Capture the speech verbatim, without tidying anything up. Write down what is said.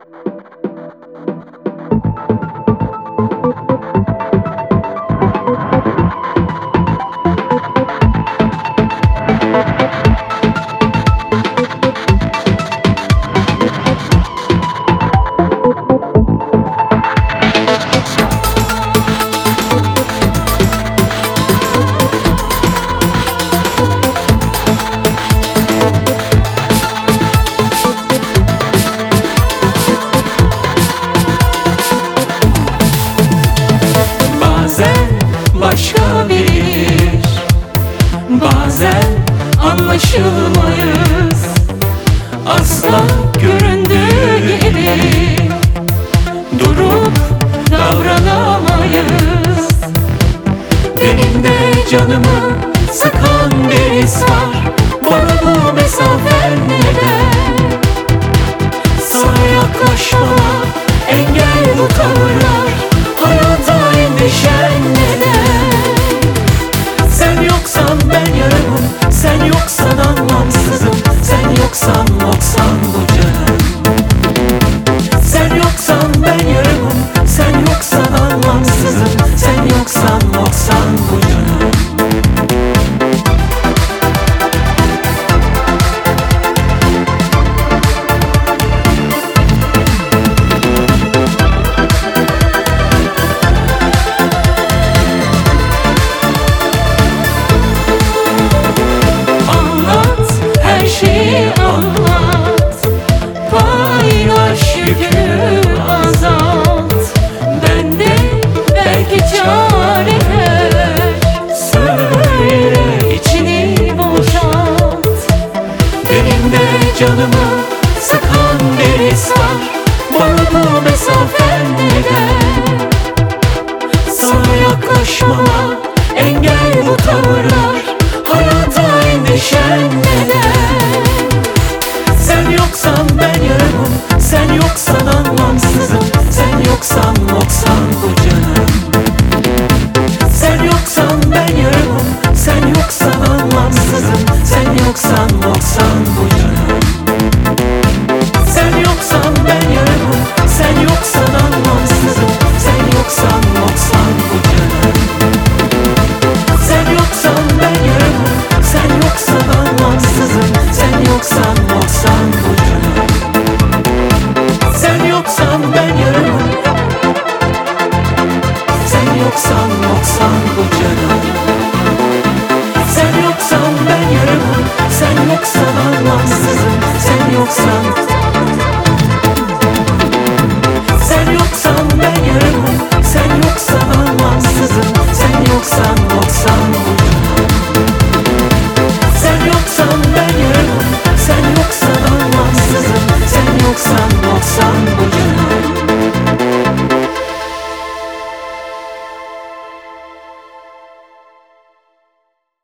Başka bir iş, bazen anlaşılmayız, asla göründüğü gibi durup davranamayız. Benim de canımı sıkan bir his var, bana bu mesafen neden? Sana yaklaşmama engel bu tavırlar, hayata endişen neden? Sen yoksan ben yarımım, sen yoksan anlamsızım, sen yoksan noksan bu canım. Sen yoksan ben yarımım, sen yoksan anlamsızım, sen yoksan noksan bu canım. Anlat, her şeyi anlat, paylaş yükü.